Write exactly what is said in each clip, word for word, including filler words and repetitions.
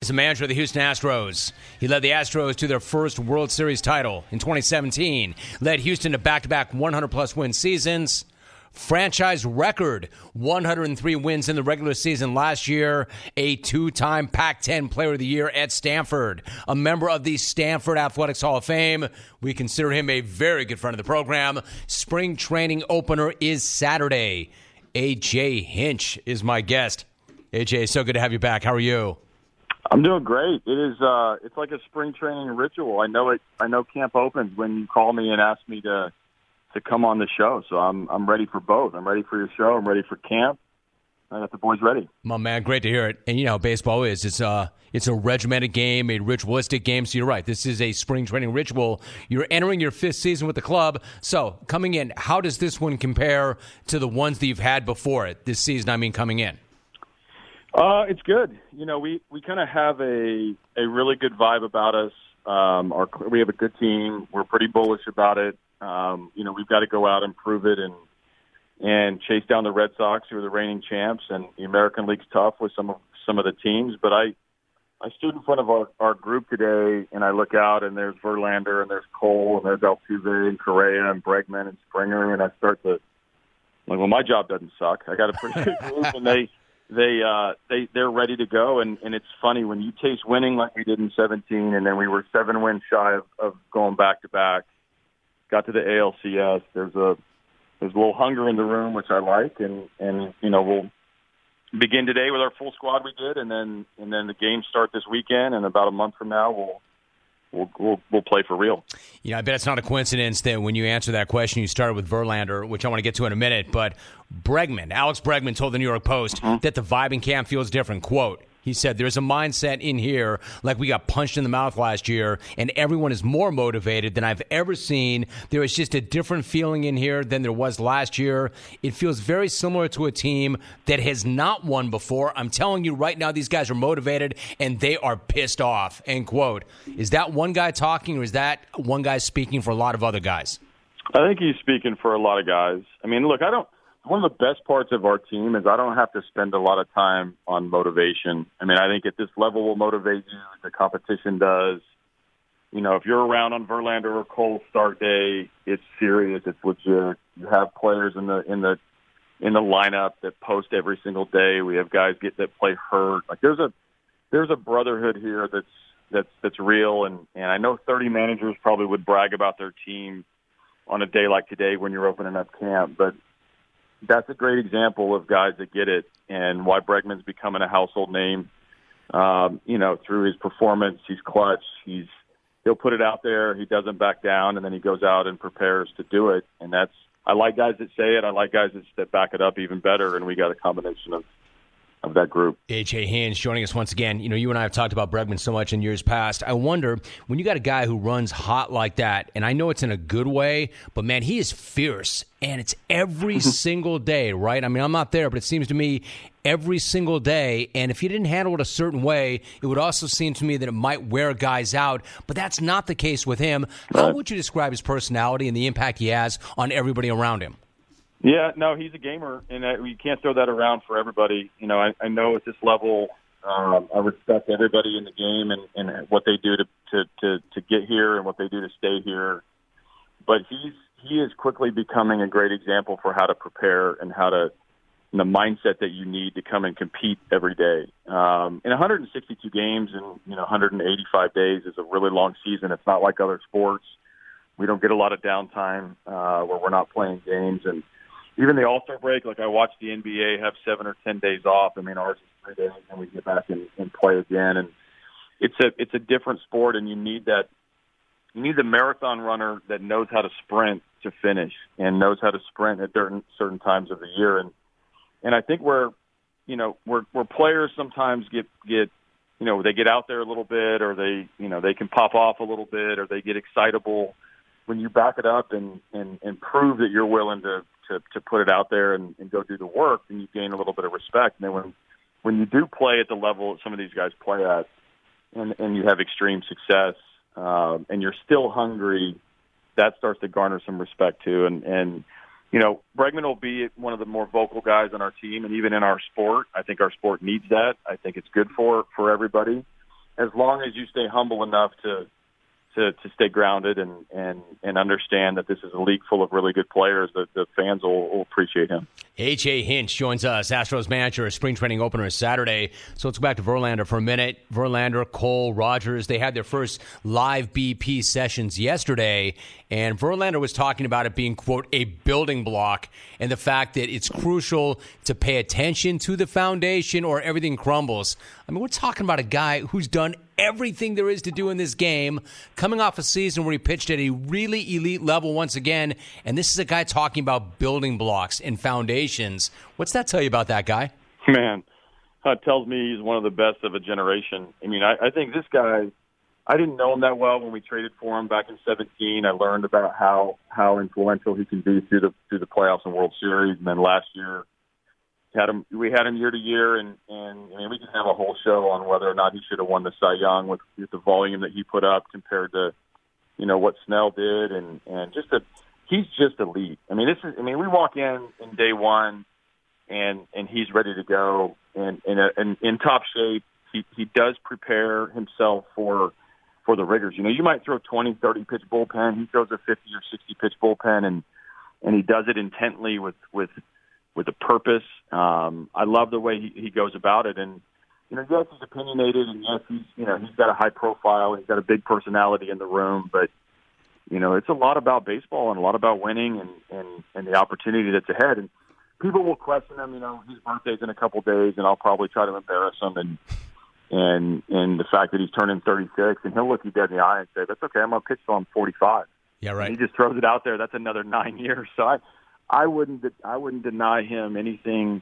the manager of the Houston Astros. He led the Astros to their first World Series title in twenty seventeen, led Houston to back-to-back one hundred plus win seasons. Franchise record, one hundred three wins in the regular season last year. A two-time Pac ten Player of the Year at Stanford. A member of the Stanford Athletics Hall of Fame. We consider him a very good friend of the program. Spring training opener is Saturday. A J Hinch is my guest. A J, so good to have you back. How are you? I'm doing great. It is. Uh, it's like a spring training ritual. I know it. I know camp opens when you call me and ask me to to come on the show. So I'm I'm ready for both. I'm ready for your show. I'm ready for camp. I got the boys ready. My man, great to hear it. And you know how baseball is. It's a it's a regimented game, a ritualistic game. So you're right. This is a spring training ritual. You're entering your fifth season with the club. So coming in, how does this one compare to the ones that you've had before it this season? I mean, coming in. Uh, it's good. You know, we, we kind of have a a really good vibe about us. Um, our we have a good team. We're pretty bullish about it. Um, you know, we've got to go out and prove it and and chase down the Red Sox, who are the reigning champs. And the American League's tough with some of some of the teams. But I I stood in front of our, our group today, and I look out, and there's Verlander, and there's Cole, and there's Altuve, and Correa, and Bregman, and Springer, and I start to like, well, my job doesn't suck. I got a pretty good group, and they. They uh they they're ready to go, and and it's funny when you taste winning like we did in seventeen, and then we were seven wins shy of, of going back to back. Got to the A L C S. There's a there's a little hunger in the room, which I like, and and you know we'll begin today with our full squad we did, and then and then the games start this weekend, and about a month from now we'll. We'll, we'll we'll play for real. You know, I bet it's not a coincidence that when you answer that question, you started with Verlander, which I want to get to in a minute. But Bregman, Alex Bregman told the New York Post mm-hmm. that the vibe in camp feels different. Quote, he said, there's a mindset in here like we got punched in the mouth last year, and everyone is more motivated than I've ever seen. There is just a different feeling in here than there was last year. It feels very similar to a team that has not won before. I'm telling you right now, these guys are motivated, and they are pissed off, end quote. Is that one guy talking, or is that one guy speaking for a lot of other guys? I think he's speaking for a lot of guys. I mean, look, I don't. One of the best parts of our team is I don't have to spend a lot of time on motivation. I mean, I think at this level will motivate you. The competition does. You know, if you're around on Verlander or Cole start day, it's serious. It's legit. You have players in the in the in the lineup that post every single day. We have guys get that play hurt. Like there's a there's a brotherhood here that's that's that's real. And and I know thirty managers probably would brag about their team on a day like today when you're opening up camp, but that's a great example of guys that get it and why Bregman's becoming a household name. Um, you know, through his performance, he's clutch. He's he'll put it out there. He doesn't back down, and then he goes out and prepares to do it. And that's I like guys that say it. I like guys that, that back it up even better. And we got a combination of. of that group. A J Hinch joining us once again. You know, you and I have talked about Bregman so much in years past. I wonder, when you got a guy who runs hot like that, and I know it's in a good way, but man, he is fierce, and it's every single day, right? I mean, I'm not there, but it seems to me every single day, and if you didn't handle it a certain way, it would also seem to me that it might wear guys out, but that's not the case with him. How Right. would you describe his personality and the impact he has on everybody around him? Yeah, no, he's a gamer, and uh, you can't throw that around for everybody. You know, I, I know at this level, um, I respect everybody in the game and, and what they do to, to, to, to get here and what they do to stay here. But he's he is quickly becoming a great example for how to prepare and how to and the mindset that you need to come and compete every day. Um, in one hundred sixty-two games and you know one hundred eighty-five days is a really long season. It's not like other sports. We don't get a lot of downtime uh, where we're not playing games and. Even the All-Star break, like I watched the N B A have seven or ten days off. I mean, ours is three days, and we get back and, and play again. And it's a it's a different sport, and you need that. You need the marathon runner that knows how to sprint to finish and knows how to sprint at certain certain times of the year. And and I think where you know where where players sometimes get get you know they get out there a little bit, or they you know they can pop off a little bit, or they get excitable. When you back it up and, and, and prove that you're willing to, to, to put it out there and, and go do the work, then you gain a little bit of respect. And then when when you do play at the level that some of these guys play at, and, and you have extreme success, um, and you're still hungry, that starts to garner some respect too. And, and you know, Bregman will be one of the more vocal guys on our team, and even in our sport. I think our sport needs that. I think it's good for, for everybody. as long as you stay humble enough to to, to stay grounded and, and, and understand that this is a league full of really good players, that the fans will, will appreciate him. A J. Hinch joins us, Astros manager, spring training opener Saturday. So let's go back to Verlander for a minute. Verlander, Cole, Rogers, they had their first live B P sessions yesterday, and Verlander was talking about it being, quote, a building block, and the fact that it's crucial to pay attention to the foundation or everything crumbles. I mean, we're talking about a guy who's done everything there is to do in this game, coming off a season where he pitched at a really elite level once again, and this is a guy talking about building blocks and foundations. What's that tell you about that guy? Man, it tells me he's one of the best of a generation. I mean, I, I think this guy, I didn't know him that well when we traded for him back in seventeen. I learned about how, how influential he can be through the through the playoffs and World Series, and then last year, Had him, we had him year to year, and, and I mean, we can have a whole show on whether or not he should have won the Cy Young with, with the volume that he put up compared to, you know, what Snell did, and and just a, he's just elite. I mean, this is, I mean, we walk in in day one, and and he's ready to go, and and, and in top shape. He he does prepare himself for for the rigors. You know, you might throw twenty, thirty pitch bullpen. He throws a fifty or sixty pitch bullpen, and and he does it intently with with. with a purpose. Um, I love the way he, he goes about it. And, you know, yes, he's opinionated, and yes, he's, you know, he's got a high profile. He's got a big personality in the room. But, you know, it's a lot about baseball and a lot about winning and, and, and the opportunity that's ahead. And people will question him, you know, his birthday's in a couple days, and I'll probably try to embarrass him. And, and, and the fact that he's turning thirty-six, and he'll look you dead in the eye and say, that's okay, I'm going to pitch till I'm forty-five. Yeah, right. And he just throws it out there. That's another nine years. So I, I wouldn't. I wouldn't deny him anything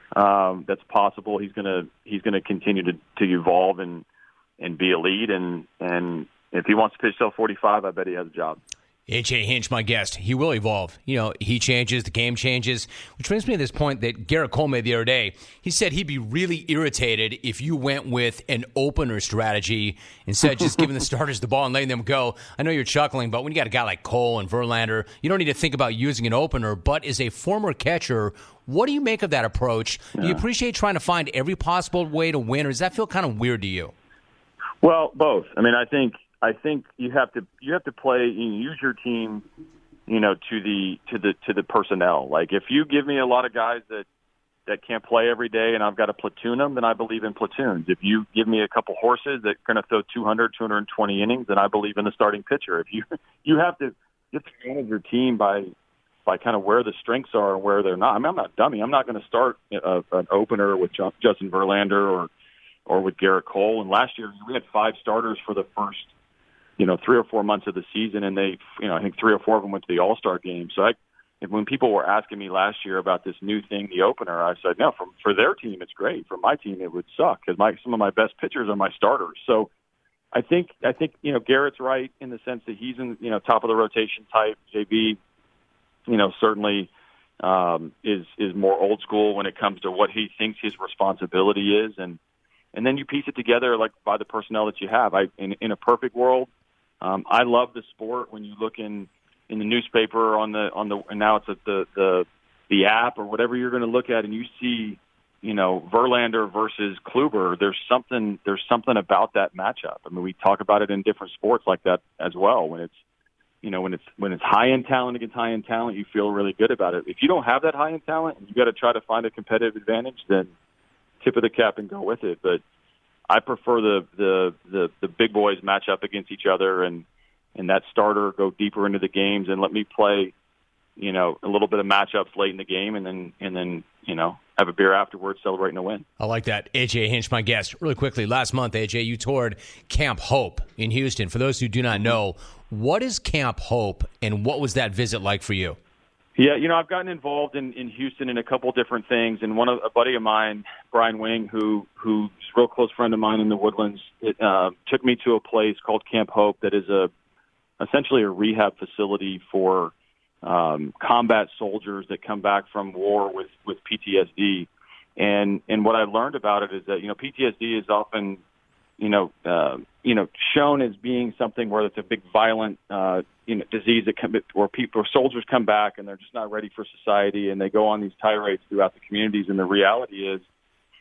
um, that's possible. He's gonna. He's gonna continue to, to evolve and and be elite. And and if he wants to pitch till forty-five, I bet he has a job. A J. Hinch, my guest. He will evolve. You know, he changes, the game changes, which brings me to this point that Garrett Cole made the other day. He said he'd be really irritated if you went with an opener strategy instead of just giving the starters the ball and letting them go. I know you're chuckling, but when you got a guy like Cole and Verlander, you don't need to think about using an opener. But as a former catcher, what do you make of that approach? Yeah. Do you appreciate trying to find every possible way to win, or does that feel kind of weird to you? Well, both. I mean, I think I think you have to you have to play you use your team, you know, to the to the to the personnel. Like if you give me a lot of guys that that can't play every day and I've got to platoon them, then I believe in platoons. If you give me a couple horses that are going to throw two hundred, two hundred twenty innings, then I believe in the starting pitcher. If you you have to you have to manage your team by by kind of where the strengths are and where they're not. I mean, I'm not a dummy. I'm not going to start a, an opener with Justin Verlander or or with Garrett Cole. And last year we had five starters for the first, you know, three or four months of the season, and they, you know, I think three or four of them went to the All-Star game. So I, if, when people were asking me last year about this new thing, the opener, I said, no, for, for their team, it's great. For my team, it would suck because my, some of my best pitchers are my starters. So I think, I think, you know, Garrett's right in the sense that he's in, you know, top of the rotation type. J B, you know, certainly um, is, is more old school when it comes to what he thinks his responsibility is. And, and then you piece it together like by the personnel that you have. I, in, in a perfect world, Um, I love the sport when you look in, in the newspaper on the on the and now it's at the the the app or whatever you're going to look at, and you see, you know, Verlander versus Kluber. There's something there's something about that matchup. I mean, we talk about it in different sports like that as well. When it's you know when it's when it's high end talent against high end talent, you feel really good about it. If you don't have that high end talent and you got to try to find a competitive advantage, then tip of the cap and go with it. But I prefer the, the, the, the big boys match up against each other and, and that starter go deeper into the games and let me play, you know, a little bit of matchups late in the game and then, and then, you know, have a beer afterwards celebrating a win. I like that. A J. Hinch, my guest. Really quickly, last month, A J, you toured Camp Hope in Houston. For those who do not know, what is Camp Hope and what was that visit like for you? Yeah, you know, I've gotten involved in, in Houston in a couple different things, and one of a buddy of mine, Brian Wing, who who's a real close friend of mine in the Woodlands, it, uh, took me to a place called Camp Hope that is a essentially a rehab facility for um, combat soldiers that come back from war with, with P T S D. And and what I learned about it is that you know P T S D is often you know uh, you know shown as being something where it's a big violent uh, you know disease that come, where people or soldiers come back and they're just not ready for society and they go on these tirades throughout the communities. And the reality is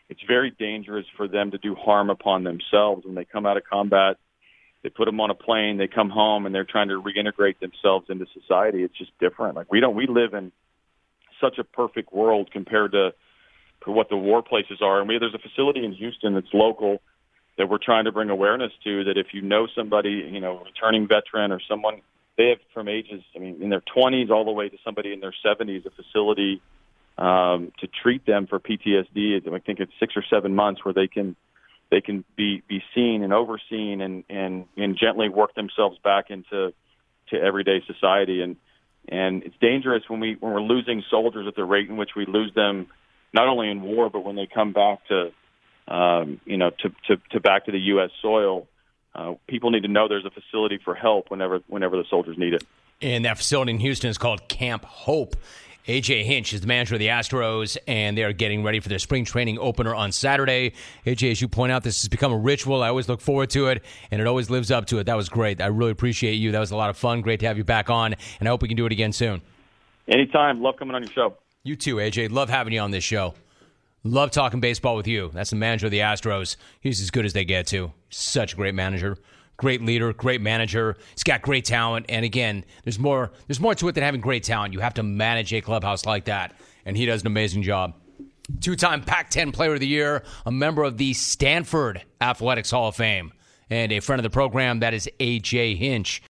it's very dangerous for them to do harm upon themselves when they come out of combat. They put them on a plane, they come home, and they're trying to reintegrate themselves into society. It's just different. Like we don't, we live in such a perfect world compared to, to what the war places are. And we, there's a facility in Houston that's local that we're trying to bring awareness to, that if you know somebody, you know, returning veteran or someone, they have from ages, I mean, in their twenties all the way to somebody in their seventies, a facility um, to treat them for P T S D. I think it's six or seven months where they can they can be, be seen and overseen and, and, and gently work themselves back into to everyday society. And and it's dangerous when we when we're losing soldiers at the rate in which we lose them, not only in war, but when they come back to um, you know to, to, to back to the U S soil. Uh, people need to know there's a facility for help whenever whenever the soldiers need it. And that facility in Houston is called Camp Hope. A J Hinch is the manager of the Astros, and they are getting ready for their spring training opener on Saturday. A J, as you point out, this has become a ritual. I always look forward to it, and it always lives up to it. That was great. I really appreciate you. That was a lot of fun. Great to have you back on, and I hope we can do it again soon. Anytime. Love coming on your show. You too, A J. Love having you on this show. Love talking baseball with you. That's the manager of the Astros. He's as good as they get, too. Such a great manager. Great leader, great manager. He's got great talent. And again, there's more there's more to it than having great talent. You have to manage a clubhouse like that. And he does an amazing job. Two-time Pac ten Player of the Year, a member of the Stanford Athletics Hall of Fame, and a friend of the program. That is A J Hinch.